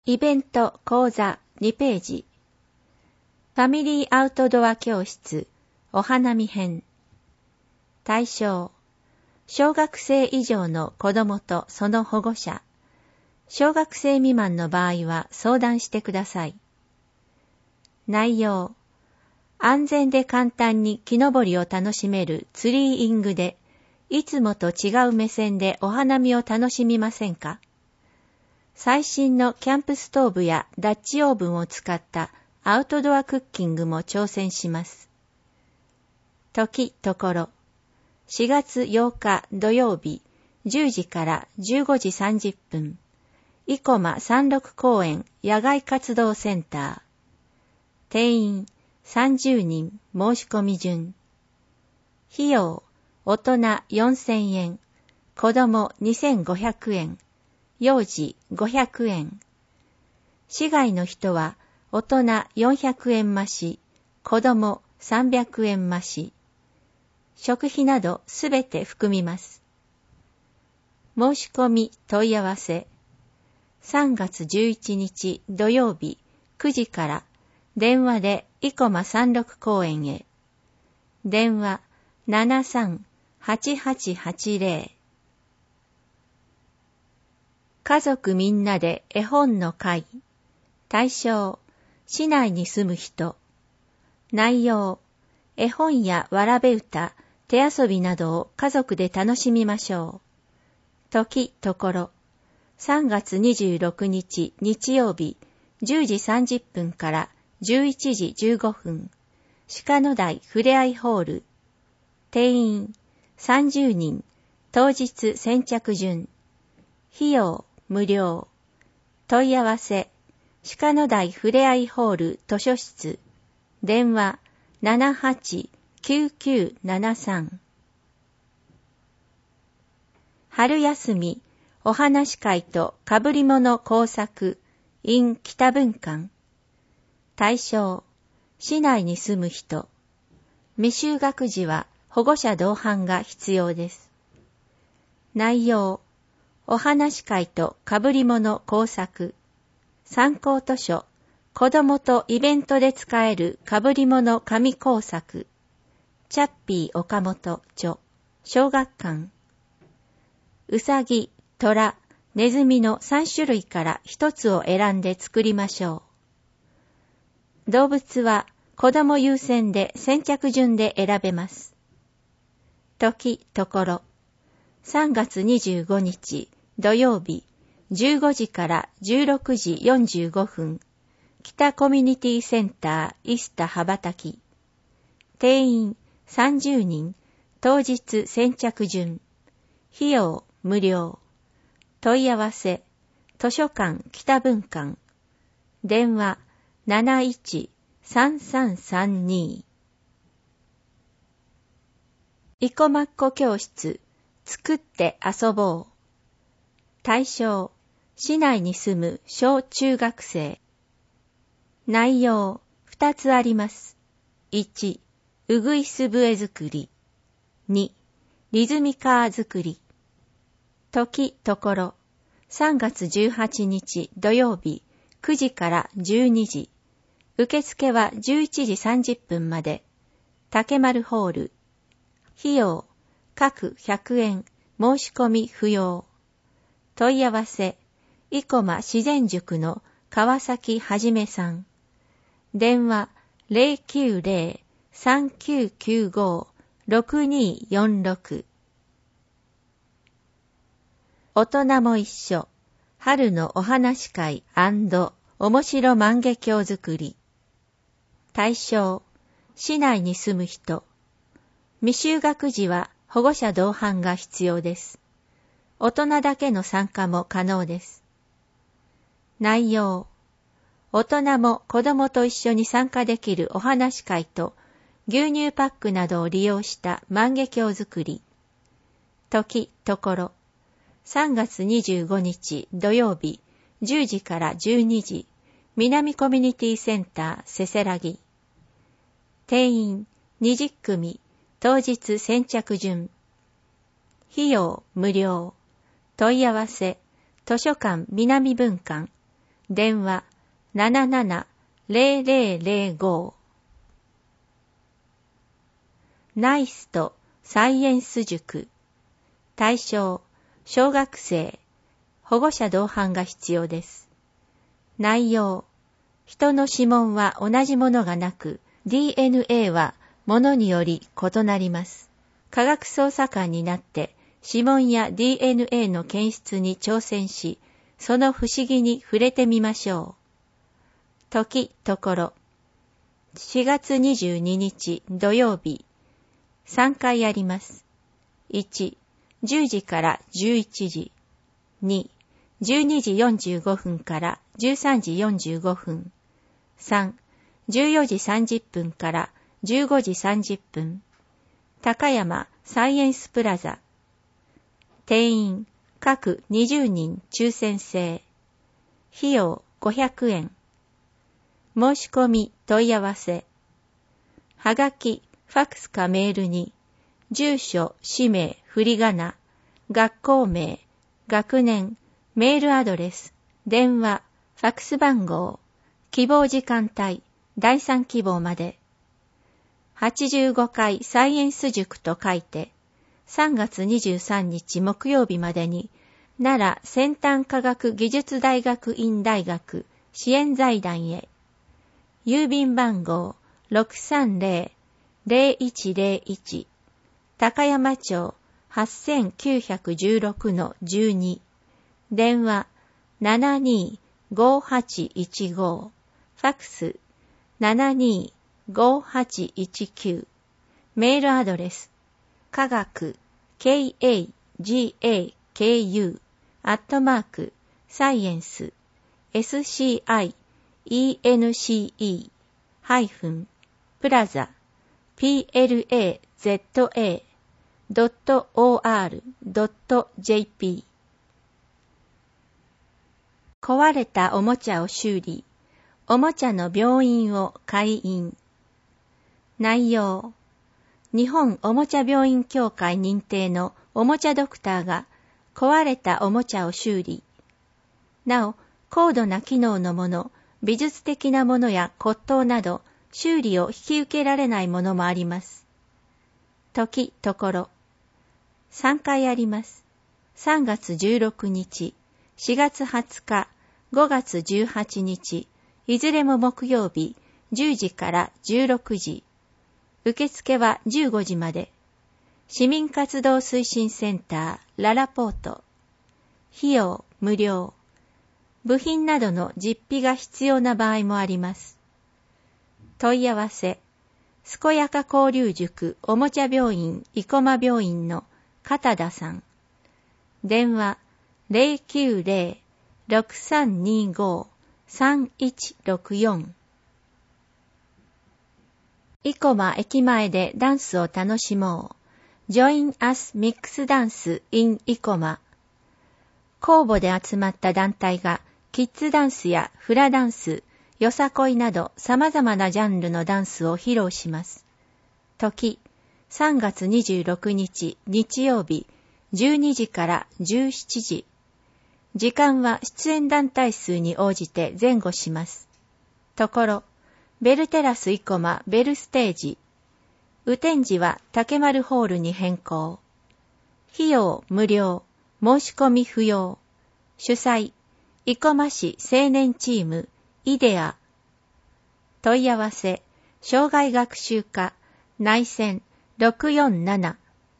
イベント講座2ページ。ファミリーアウトドア教室お花見編。対象、小学生以上の子どもとその保護者。小学生未満の場合は相談してください。内容、安全で簡単に木登りを楽しめるツリーイングで、いつもと違う目線でお花見を楽しみませんか？最新のキャンプストーブやダッチオーブンを使ったアウトドアクッキングも挑戦します。時ところ、4月8日土曜日10時から15時30分、生駒山麓公園野外活動センター。定員30人申し込み順。費用、大人4000円、子供2500円、幼児500円。市外の人は大人400円増し、子供300円増し。食費などすべて含みます。申し込み問い合わせ。3月11日土曜日9時から電話で生駒山麓公園へ。電話73-8880。家族みんなで絵本の会。対象、市内に住む人。内容、絵本やわらべ歌、手遊びなどを家族で楽しみましょう。時ところ、3月26日日曜日10時30分から11時15分、鹿野台ふれあいホール。定員30人、当日先着順。費用無料。問い合わせ、鹿野台ふれあいホール図書室。電話78-9973。春休みお話会とかぶり物工作 in 北文館。対象、市内に住む人。未就学児は保護者同伴が必要です。内容、お話会とかぶり物工作。参考図書、子供とイベントで使えるかぶり物紙工作。チャッピー岡本著、小学館。うさぎ、虎、ネズミの3種類から1つを選んで作りましょう。動物は子供優先で先着順で選べます。時ところ、3月25日土曜日15時から16時45分、北コミュニティセンターイスタ羽ばたき。定員30人、当日先着順。費用無料。問い合わせ、図書館北文館。電話71-3332。生駒っ子教室、作って遊ぼう。対象、市内に住む小中学生。内容、2つあります。1、うぐいす笛作り。2、リズミカー作り。時ところ、3月18日土曜日9時から12時。受付は11時30分まで。竹丸ホール。費用、各100円、申し込み不要。問い合わせ、生駒自然塾の川崎はじめさん。電話090-3995-6246。大人も一緒、春のお話会&面白万華鏡作り。対象、市内に住む人。未就学児は保護者同伴が必要です。大人だけの参加も可能です。内容、大人も子供と一緒に参加できるお話会と牛乳パックなどを利用した万華鏡作り。時ところ、3月25日土曜日10時から12時、南コミュニティセンターせせらぎ。定員20組、当日先着順。費用無料。問い合わせ、図書館南文館。 電話77-0005。ナイストサイエンス塾。対象、小学生、保護者同伴が必要です。内容、人の指紋は同じものがなく、DNA はものにより異なります。科学捜査官になって指紋や DNA の検出に挑戦し、その不思議に触れてみましょう。時、ところ。4月22日土曜日。3回あります。1、10時から11時。2、12時45分から13時45分。3、14時30分から15時30分。高山サイエンスプラザ。定員、各20人抽選制。費用500円。申し込み問い合わせ。はがき、ファックスかメールに、住所、氏名、振り仮名、学校名、学年、メールアドレス、電話、ファックス番号、希望時間帯、第3希望まで。85回サイエンス塾と書いて、3月23日木曜日までに、奈良先端科学技術大学院大学支援財団へ。郵便番号 630-0101 高山町 8916-12 電話 725815 ファックス 725819 メールアドレス科学 KAGAKU @science science-plaza.or.jp 壊れたおもちゃを修理、おもちゃの病院を開院。内容、日本おもちゃ病院協会認定のおもちゃドクターが壊れたおもちゃを修理。なお、高度な機能のもの、美術的なものや骨董など、修理を引き受けられないものもあります。時、ところ。3回あります。3月16日、4月20日、5月18日、いずれも木曜日、10時から16時。受付は15時まで。市民活動推進センター、ララポート。費用、無料。部品などの実費が必要な場合もあります。問い合わせ、健やか交流塾おもちゃ病院生駒病院の片田さん。電話090-6325-3164。生駒駅前でダンスを楽しもう。Join us Mix Dance in 生駒。公募で集まった団体がキッズダンスやフラダンス、よさこいなど様々なジャンルのダンスを披露します。時、3月26日日曜日12時から17時。時間は出演団体数に応じて前後します。ところ、ベルテラス生駒ベルステージ。雨天時は竹丸ホールに変更。費用無料、申し込み不要。主催、生駒市青年チーム、イデア。問い合わせ、障害学習課、内線647。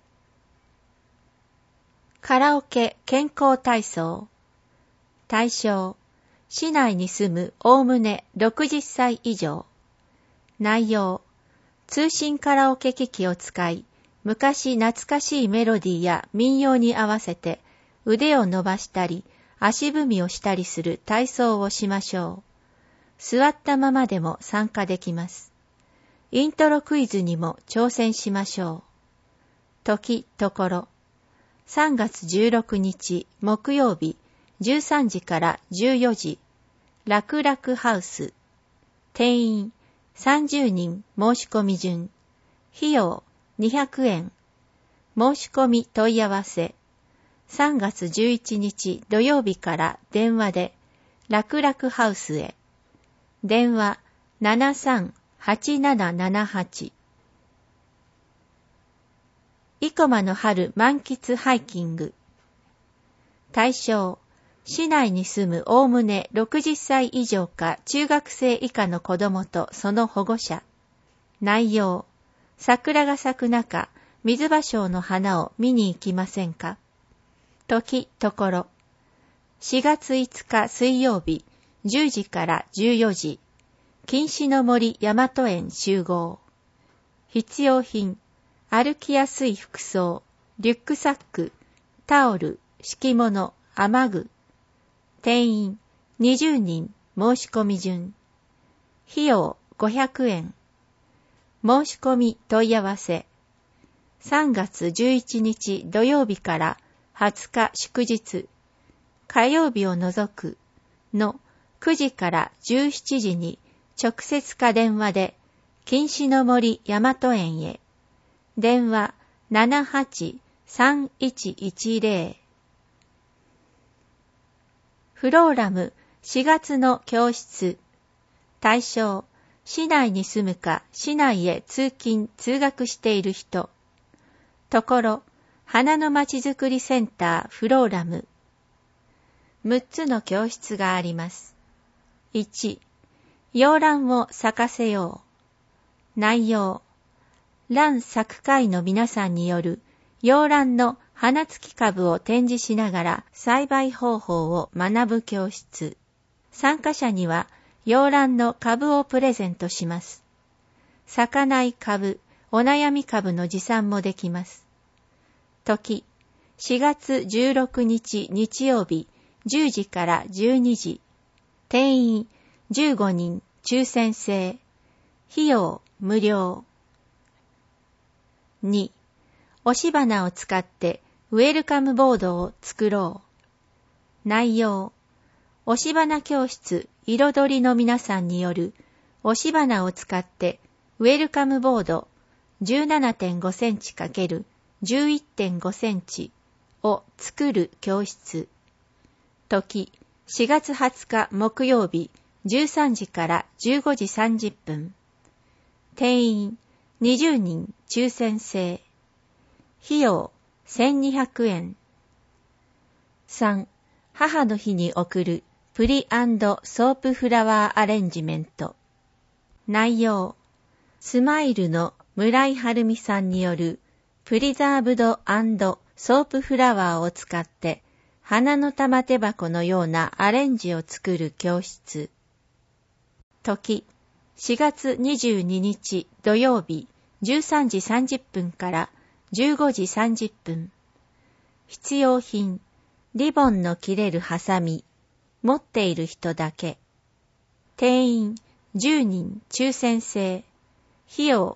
カラオケ健康体操。対象、市内に住むおおむね60歳以上。内容、通信カラオケ機器を使い、昔懐かしいメロディーや民謡に合わせて腕を伸ばしたり足踏みをしたりする体操をしましょう。座ったままでも参加できます。イントロクイズにも挑戦しましょう。時、ところ。3月16日木曜日13時から14時。楽々ハウス。定員30人申し込み順。費用200円。申し込み問い合わせ。3月11日土曜日から電話で楽々ハウスへ。電話738778。生駒の春満喫ハイキング。対象、市内に住むおおむね60歳以上か中学生以下の子供とその保護者。内容、桜が咲く中、水芭蕉の花を見に行きませんか。時、ところ。4月5日水曜日、10時から14時。錦糸の森大和園集合。必要品、歩きやすい服装、リュックサック、タオル、敷物、雨具。定員20人、申し込み順。費用500円。申し込み問い合わせ。3月11日土曜日から20日祝日、火曜日を除くの9時から17時に直接か電話で、錦糸の森大和園へ。電話783110。フローラム4月の教室。対象、市内に住むか市内へ通勤・通学している人。ところ、花のまちづくりセンターフローラム。6つの教室があります。1、洋蘭を咲かせよう。内容、蘭咲く会の皆さんによる洋蘭の花付き株を展示しながら栽培方法を学ぶ教室。参加者には洋蘭の株をプレゼントします。咲かない株、お悩み株の持参もできます。時、4月16日日曜日、10時から12時。定員15人、抽選制。費用無料。2、押し花を使ってウェルカムボードを作ろう。内容、押し花教室彩りの皆さんによる押し花を使ってウェルカムボード 17.5 センチ×11.5 センチを作る教室。時、4月20日木曜日13時から15時30分。定員20人抽選制。費用1200円。3、母の日に贈るプリ&ソープフラワーアレンジメント。内容、スマイルの村井春美さんによるプリザーブド&ソープフラワーを使って花の玉手箱のようなアレンジを作る教室。時、4月22日土曜日13時30分から15時30分。必要品、リボンの切れるハサミ、持っている人だけ。定員10人抽選制。費用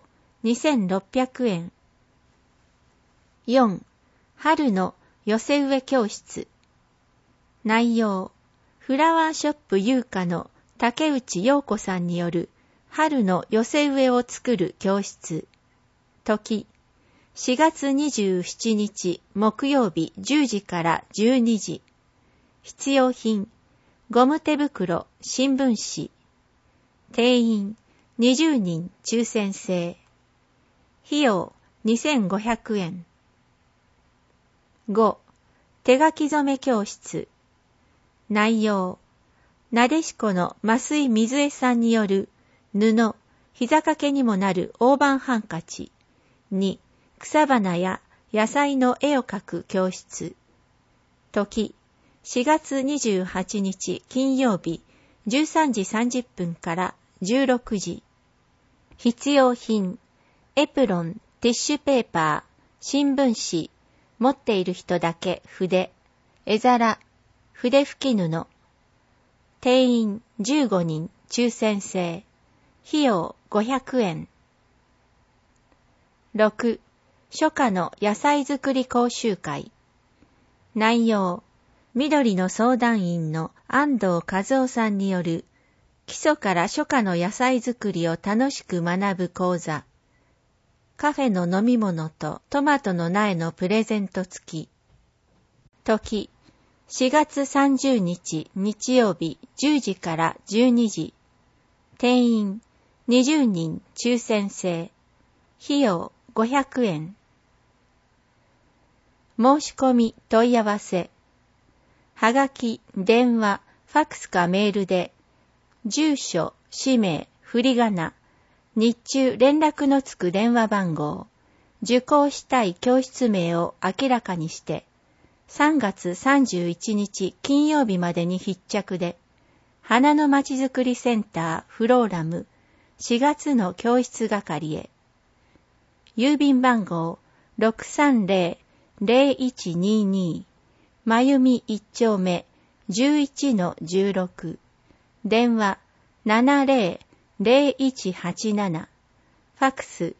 2600円。4、春の寄せ植え教室。内容、フラワーショップ優香の竹内陽子さんによる春の寄せ植えを作る教室。時、4月27日木曜日10時から12時。必要品、ゴム手袋、新聞紙。定員20人抽選制。費用2500円。5、手書き染め教室。内容、なでしこの増井水江さんによる布、膝掛けにもなる大判ハンカチ。2、草花や野菜の絵を描く教室。時、4月28日金曜日13時30分から16時。必要品、エプロン、ティッシュペーパー、新聞紙、持っている人だけ筆、絵皿、筆拭き布。定員15人抽選制。費用500円。6、初夏の野菜作り講習会。内容、緑の相談員の安藤和夫さんによる基礎から初夏の野菜作りを楽しく学ぶ講座。カフェの飲み物とトマトの苗のプレゼント付き。時、 4月30日日曜日10時から12時。定員20人抽選制。費用500円。申し込み問い合わせ。はがき、電話、ファックスかメールで、住所、氏名、振り仮名、日中連絡のつく電話番号、受講したい教室名を明らかにして、3月31日金曜日までに必着で、花のまちづくりセンターフローラム4月の教室係へ。郵便番号 630-0122 まゆみ1丁目 11-16 電話 70-0187 ファックス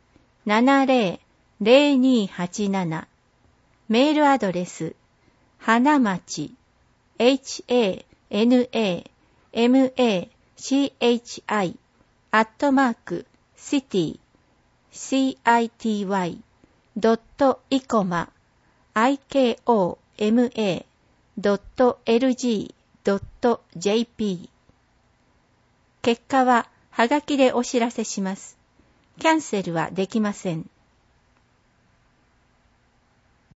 70-0287 メールアドレス花町 city@city.icoma.lg.jp 結果ははがきでお知らせします。キャンセルはできません。